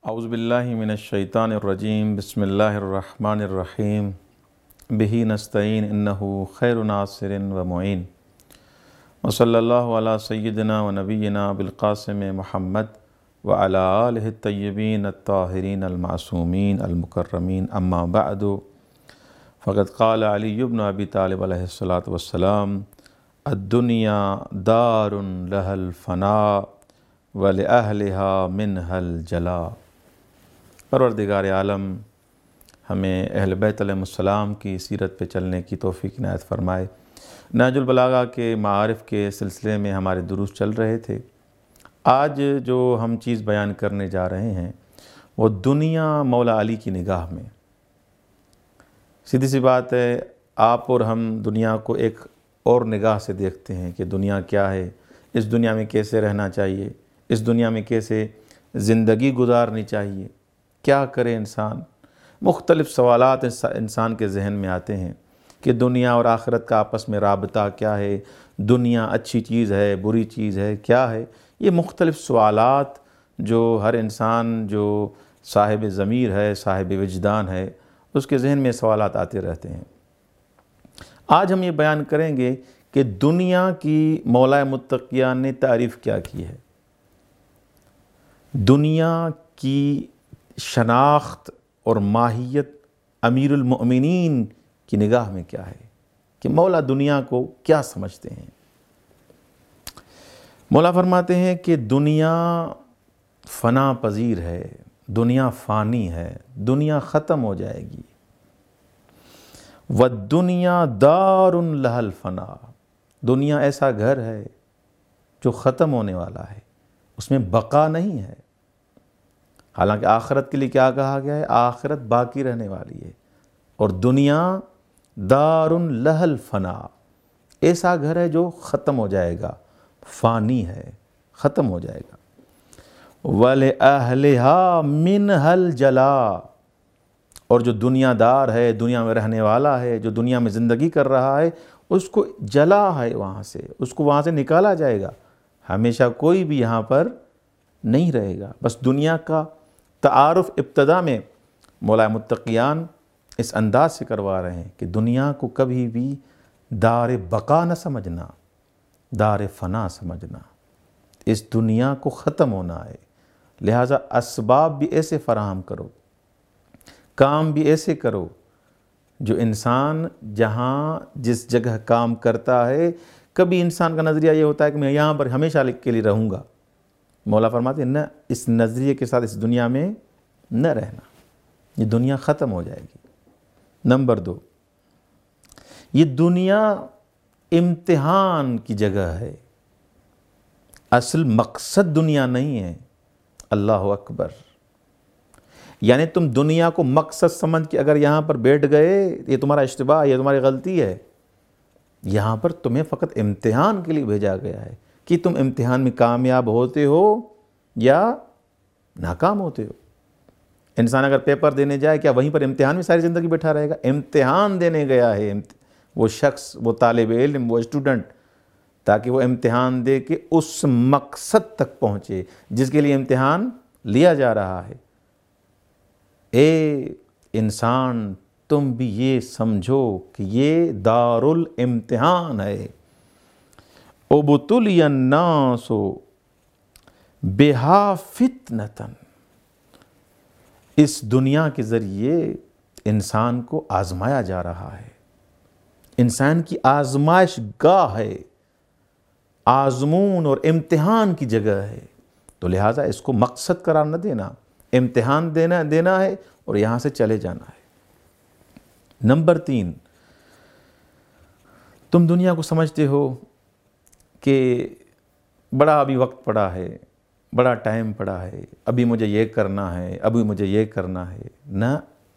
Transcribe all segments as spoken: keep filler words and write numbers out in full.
اعوذ باللہ من الشیطان الرجیم بسم اللہ الرحمن الرحیم بہ نستعین انہ خیر ناصر و معین وصلی اللہ علی سیدنا و نبینا بالقاسم محمد وعلی آلہ الطیبین الطاہرین المعصومین المکرمین اما بعد فقد قال علی بن ابی طالب علیہ الصلاۃ والسلام الدنیا دار لها الفناء ولأہلها منها الجلاء۔ پروردگار عالم ہمیں اہل بیت علیہ السلام کی سیرت پہ چلنے کی توفیق عنایت فرمائے۔ نہج البلاغہ کے معارف کے سلسلے میں ہمارے دروس چل رہے تھے۔ آج جو ہم چیز بیان کرنے جا رہے ہیں وہ دنیا مولا علی کی نگاہ میں۔ سیدھی سی بات ہے، آپ اور ہم دنیا کو ایک اور نگاہ سے دیکھتے ہیں کہ دنیا کیا ہے، اس دنیا میں کیسے رہنا چاہیے، اس دنیا میں کیسے زندگی گزارنی چاہیے، کیا کرے انسان۔ مختلف سوالات انسان کے ذہن میں آتے ہیں کہ دنیا اور آخرت کا آپس میں رابطہ کیا ہے، دنیا اچھی چیز ہے، بری چیز ہے، کیا ہے۔ یہ مختلف سوالات جو ہر انسان جو صاحب ضمیر ہے، صاحب وجدان ہے، اس کے ذہن میں سوالات آتے رہتے ہیں۔ آج ہم یہ بیان کریں گے کہ دنیا کی مولا متقیان نے تعریف کیا کی ہے، دنیا کی شناخت اور ماہیت امیر المؤمنین کی نگاہ میں کیا ہے، کہ مولا دنیا کو کیا سمجھتے ہیں۔ مولا فرماتے ہیں کہ دنیا فنا پذیر ہے، دنیا فانی ہے، دنیا ختم ہو جائے گی۔ وَالدُّنْيَا دَارٌ لَهَا الْفَنَا، دنیا ایسا گھر ہے جو ختم ہونے والا ہے، اس میں بقا نہیں ہے۔ حالانکہ آخرت کے لیے کیا کہا گیا ہے، آخرت باقی رہنے والی ہے، اور دنیا دار لہا الفنا، ایسا گھر ہے جو ختم ہو جائے گا، فانی ہے، ختم ہو جائے گا۔ وَلِأَهْلِهَا مِنْهَا الْجَلَاءُ، اور جو دنیا دار ہے، دنیا میں رہنے والا ہے، جو دنیا میں زندگی کر رہا ہے، اس کو جلا ہے، وہاں سے اس کو وہاں سے نکالا جائے گا۔ ہمیشہ کوئی بھی یہاں پر نہیں رہے گا۔ بس دنیا کا تعارف ابتدا میں مولا متقیان اس انداز سے کروا رہے ہیں کہ دنیا کو کبھی بھی دار بقا نہ سمجھنا، دار فنا سمجھنا، اس دنیا کو ختم ہونا ہے، لہٰذا اسباب بھی ایسے فراہم کرو، کام بھی ایسے کرو جو انسان جہاں جس جگہ کام کرتا ہے، کبھی انسان کا نظریہ یہ ہوتا ہے کہ میں یہاں پر ہمیشہ کے لیے رہوں گا۔ مولا فرماتے ہیں نہ، اس نظریے کے ساتھ اس دنیا میں نہ رہنا، یہ دنیا ختم ہو جائے گی۔ نمبر دو، یہ دنیا امتحان کی جگہ ہے، اصل مقصد دنیا نہیں ہے۔ اللہ اکبر۔ یعنی تم دنیا کو مقصد سمجھ کے اگر یہاں پر بیٹھ گئے، یہ تمہارا اشتباہ، یہ تمہاری غلطی ہے۔ یہاں پر تمہیں فقط امتحان کے لیے بھیجا گیا ہے کہ تم امتحان میں کامیاب ہوتے ہو یا ناکام ہوتے ہو۔ انسان اگر پیپر دینے جائے، کیا وہیں پر امتحان میں ساری زندگی بیٹھا رہے گا؟ امتحان دینے گیا ہے وہ شخص، وہ طالب علم، وہ اسٹوڈنٹ، تاکہ وہ امتحان دے کے اس مقصد تک پہنچے جس کے لیے امتحان لیا جا رہا ہے۔ اے انسان، تم بھی یہ سمجھو کہ یہ دار الامتحان ہے۔ ابتلی الناس بہا فتنۃ، اس دنیا کے ذریعے انسان کو آزمایا جا رہا ہے، انسان کی آزمائش گاہ ہے، آزمون اور امتحان کی جگہ ہے، تو لہٰذا اس کو مقصد قرار نہ دینا، امتحان دینا دینا ہے اور یہاں سے چلے جانا ہے۔ نمبر تین، تم دنیا کو سمجھتے ہو کہ بڑا ابھی وقت پڑا ہے، بڑا ٹائم پڑا ہے، ابھی مجھے یہ کرنا ہے، ابھی مجھے یہ کرنا ہے۔ نہ،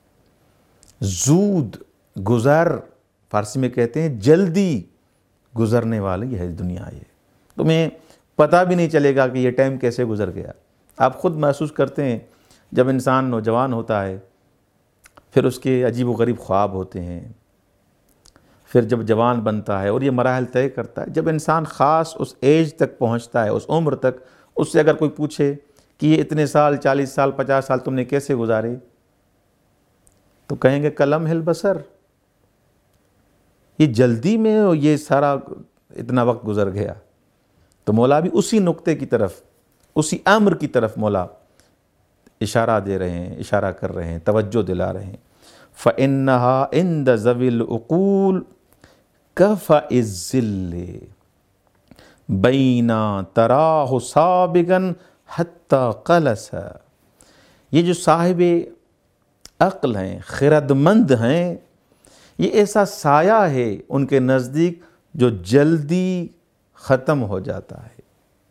زود گزر، فارسی میں کہتے ہیں جلدی گزرنے والی ہے دنیا۔ یہ تمہیں پتہ بھی نہیں چلے گا کہ یہ ٹائم کیسے گزر گیا۔ آپ خود محسوس کرتے ہیں جب انسان نوجوان ہوتا ہے، پھر اس کے عجیب و غریب خواب ہوتے ہیں، پھر جب جوان بنتا ہے اور یہ مراحل طے کرتا ہے، جب انسان خاص اس ایج تک پہنچتا ہے، اس عمر تک، اس سے اگر کوئی پوچھے کہ یہ اتنے سال، چالیس سال، پچاس سال تم نے کیسے گزارے؟ تو کہیں گے کلم ہل بسر، یہ جلدی میں یہ سارا اتنا وقت گزر گیا۔ تو مولا بھی اسی نقطے کی طرف، اسی امر کی طرف مولا اشارہ دے رہے ہیں، اشارہ کر رہے ہیں، توجہ دلا رہے ہیں۔ فَإِنَّهَا عِنْدَ ذَوِي الْعُقُولِ كَفَإِ الظِّلِّ بَيْنَ تَرَاهُ سَابِقًا حَتَّى قَلَسَ، یہ جو صاحب عقل ہیں، خرد مند ہیں، یہ ایسا سایہ ہے ان کے نزدیک جو جلدی ختم ہو جاتا ہے۔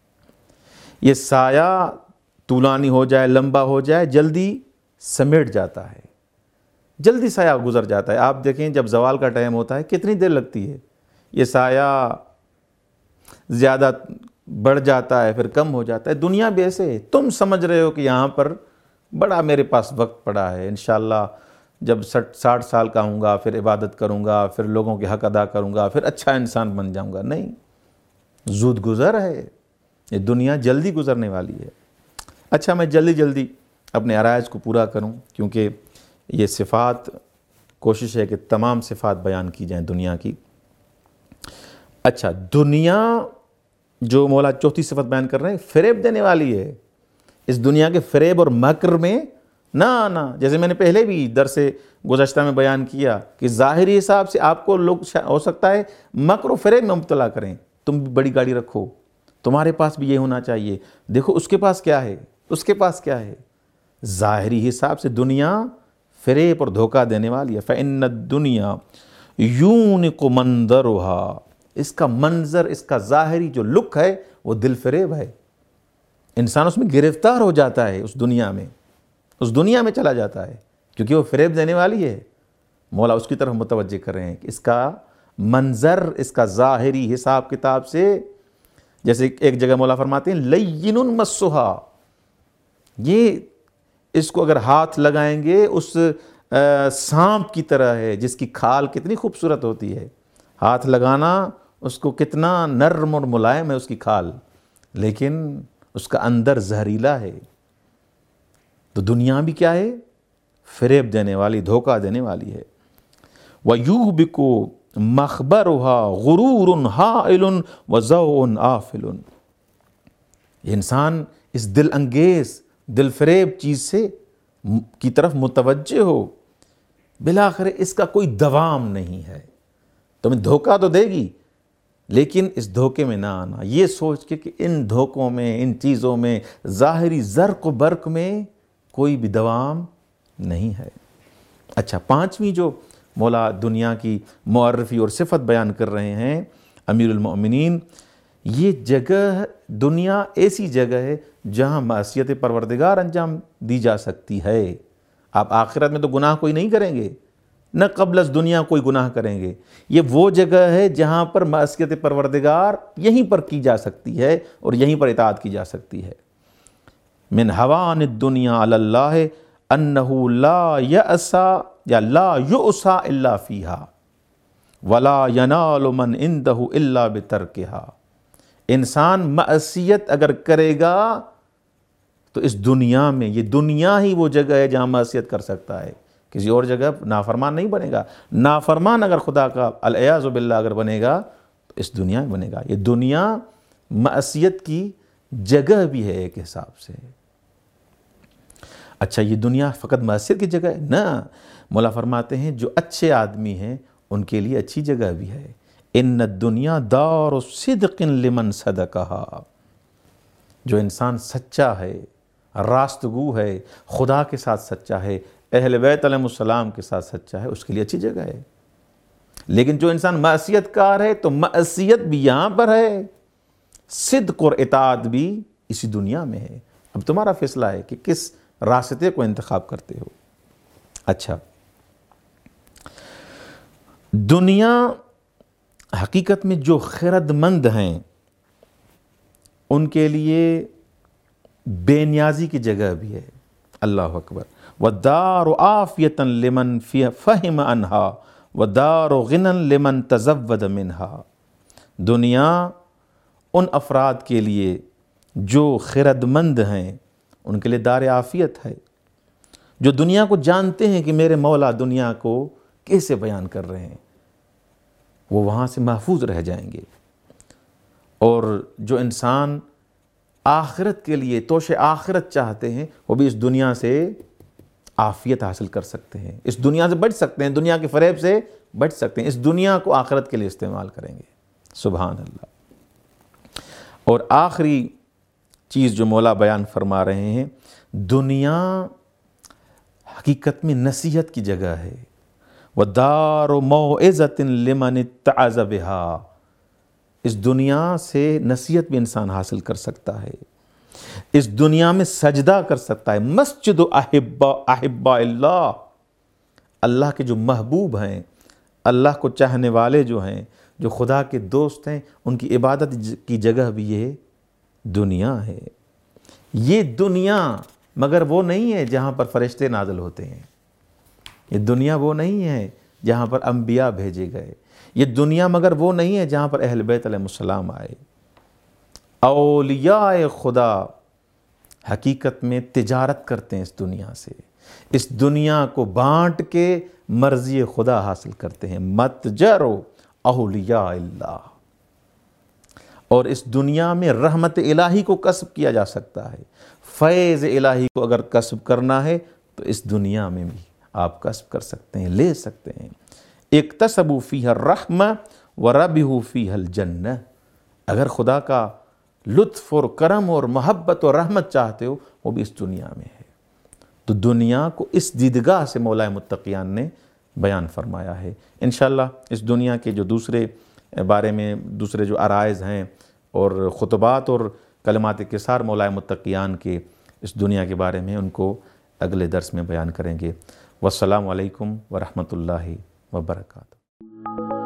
یہ سایہ طولانی ہو جائے، لمبا ہو جائے، جلدی سمیٹ جاتا ہے، جلدی سایہ گزر جاتا ہے۔ آپ دیکھیں جب زوال کا ٹائم ہوتا ہے کتنی دیر لگتی ہے، یہ سایہ زیادہ بڑھ جاتا ہے پھر کم ہو جاتا ہے۔ دنیا بھی ایسے ہے، تم سمجھ رہے ہو کہ یہاں پر بڑا میرے پاس وقت پڑا ہے، انشاءاللہ جب سٹھ ساٹھ سال کا ہوں گا پھر عبادت کروں گا، پھر لوگوں کے حق ادا کروں گا، پھر اچھا انسان بن جاؤں گا۔ نہیں، زود گزر ہے، یہ دنیا جلدی گزرنے والی ہے۔ اچھا، میں جلدی جلدی اپنے عرائض کو پورا کروں، کیونکہ یہ صفات، کوشش ہے کہ تمام صفات بیان کی جائیں دنیا کی۔ اچھا، دنیا جو مولا چوتھی صفت بیان کر رہے ہیں، فریب دینے والی ہے۔ اس دنیا کے فریب اور مکر میں نہ آنا، جیسے میں نے پہلے بھی درس گزشتہ میں بیان کیا کہ ظاہری حساب سے آپ کو لوگ ہو سکتا ہے مکر و فریب میں مبتلا کریں۔ تم بھی بڑی گاڑی رکھو، تمہارے پاس بھی یہ ہونا چاہیے، دیکھو اس کے پاس کیا ہے، اس کے پاس کیا ہے۔ ظاہری حساب سے دنیا فریب اور دھوکہ دینے والی ہے۔ فَإِنَّ الدُّنْيَا يُونِقُ مَنْظَرُهَا، اس کا منظر، اس کا ظاہری جو لک ہے وہ دل فریب ہے۔ انسان اس میں گرفتار ہو جاتا ہے، اس دنیا میں اس دنیا میں چلا جاتا ہے، کیونکہ وہ فریب دینے والی ہے۔ مولا اس کی طرف متوجہ کر رہے ہیں کہ اس کا منظر، اس کا ظاہری حساب کتاب سے، جیسے ایک جگہ مولا فرماتے ہیں لَيِّنٌ مَسُّهَا، یہ اس کو اگر ہاتھ لگائیں گے اس سانپ کی طرح ہے، جس کی کھال کتنی خوبصورت ہوتی ہے۔ ہاتھ لگانا اس کو کتنا نرم اور ملائم ہے اس کی کھال، لیکن اس کا اندر زہریلا ہے۔ تو دنیا بھی کیا ہے؟ فریب دینے والی، دھوکہ دینے والی ہے۔ وَيُوبِكُ مَخْبَرُهَا غُرُورٌ حَائِلٌ وَزَوْءٌ آفِلٌ، انسان اس دل انگیز، دل فریب چیز سے کی طرف متوجہ ہو، بالآخر اس کا کوئی دوام نہیں ہے۔ تمہیں دھوکہ تو دے گی، لیکن اس دھوکے میں نہ آنا، یہ سوچ کے کہ ان دھوکوں میں، ان چیزوں میں، ظاہری زرق و برق میں کوئی بھی دوام نہیں ہے۔ اچھا، پانچویں جو مولا دنیا کی معرفی اور صفت بیان کر رہے ہیں امیر المؤمنین، یہ جگہ، دنیا ایسی جگہ ہے جہاں معصیت پروردگار انجام دی جا سکتی ہے۔ آپ آخرت میں تو گناہ کوئی نہیں کریں گے، نہ قبل از دنیا کوئی گناہ کریں گے۔ یہ وہ جگہ ہے جہاں پر معصیت پروردگار یہیں پر کی جا سکتی ہے اور یہیں پر اطاعت کی جا سکتی ہے۔ من ہوان الدنیا علی اللہ انہ لا یأسا یا لا یؤسا الا فیہا ولا ینال من عندہ الا بترکہا، انسان معصیت اگر کرے گا تو اس دنیا میں، یہ دنیا ہی وہ جگہ ہے جہاں معصیت کر سکتا ہے، کسی اور جگہ نافرمان نہیں بنے گا۔ نافرمان اگر خدا کا العیاذ باللہ اگر بنے گا تو اس دنیا میں بنے گا۔ یہ دنیا معصیت کی جگہ بھی ہے ایک حساب سے۔ اچھا، یہ دنیا فقط معصیت کی جگہ ہے؟ نہ، مولا فرماتے ہیں جو اچھے آدمی ہیں ان کے لیے اچھی جگہ بھی ہے۔ ان الدنیا دار صدق لمن صدقہا، جو انسان سچا ہے، راست گو ہے، خدا کے ساتھ سچا ہے، اہل بیت علیہ السلام کے ساتھ سچا ہے، اس کے لیے اچھی جگہ ہے۔ لیکن جو انسان معصیت کار ہے تو معصیت بھی یہاں پر ہے، صدق اور اطاعت بھی اسی دنیا میں ہے۔ اب تمہارا فیصلہ ہے کہ کس راستے کو انتخاب کرتے ہو۔ اچھا، دنیا حقیقت میں جو خرد مند ہیں ان کے لیے بے نیازی کی جگہ بھی ہے۔ اللہ اکبر۔ وَالدَّارُ عَافِيَةً لِمَنْ فَهِمَ عَنْهَا وَالدَّارُ غِنًى لِمَنْ تَزَوَّدَ مِنْهَا، دنیا ان افراد کے لیے جو خرد مند ہیں، ان کے لیے دار عافیت ہے۔ جو دنیا کو جانتے ہیں کہ میرے مولا دنیا کو کیسے بیان کر رہے ہیں، وہ وہاں سے محفوظ رہ جائیں گے۔ اور جو انسان آخرت کے لیے توش آخرت چاہتے ہیں، وہ بھی اس دنیا سے عافیت حاصل کر سکتے ہیں، اس دنیا سے بچ سکتے ہیں، دنیا کے فریب سے بچ سکتے ہیں، اس دنیا کو آخرت کے لیے استعمال کریں گے۔ سبحان اللہ۔ اور آخری چیز جو مولا بیان فرما رہے ہیں، دنیا حقیقت میں نصیحت کی جگہ ہے۔ وَدَارُ مَوْعِظَةٍ لِمَنِ اتَّعَظَ بِهَا، اس دنیا سے نصیحت بھی انسان حاصل کر سکتا ہے، اس دنیا میں سجدہ کر سکتا ہے۔ مسجد احبا احبا اللہ، اللہ کے جو محبوب ہیں، اللہ کو چاہنے والے جو ہیں، جو خدا کے دوست ہیں، ان کی عبادت کی جگہ بھی یہ دنیا ہے۔ یہ دنیا مگر وہ نہیں ہے جہاں پر فرشتے نازل ہوتے ہیں، یہ دنیا وہ نہیں ہے جہاں پر انبیاء بھیجے گئے، یہ دنیا مگر وہ نہیں ہے جہاں پر اہل بیت علیہ السلام آئے۔ اولیاء خدا حقیقت میں تجارت کرتے ہیں اس دنیا سے، اس دنیا کو بانٹ کے مرضی خدا حاصل کرتے ہیں۔ متجر اولیاء اللہ، اور اس دنیا میں رحمت الہی کو کسب کیا جا سکتا ہے، فیض الہی کو اگر کسب کرنا ہے تو اس دنیا میں بھی آپ کسب کر سکتے ہیں، لے سکتے ہیں۔ اکتسبوا فیہا الرحمہ وربحوا فیہا الجنہ، اگر خدا کا لطف اور کرم اور محبت اور رحمت چاہتے ہو، وہ بھی اس دنیا میں ہے۔ تو دنیا کو اس دیدگاہ سے مولا متقیان نے بیان فرمایا ہے۔ انشاءاللہ اس دنیا کے جو دوسرے بارے میں دوسرے جو عرائض ہیں اور خطبات اور کلمات قصار مولا متقیان کے اس دنیا کے بارے میں، ان کو اگلے درس میں بیان کریں گے۔ والسلام علیکم ورحمۃ اللہ وبرکاتہ۔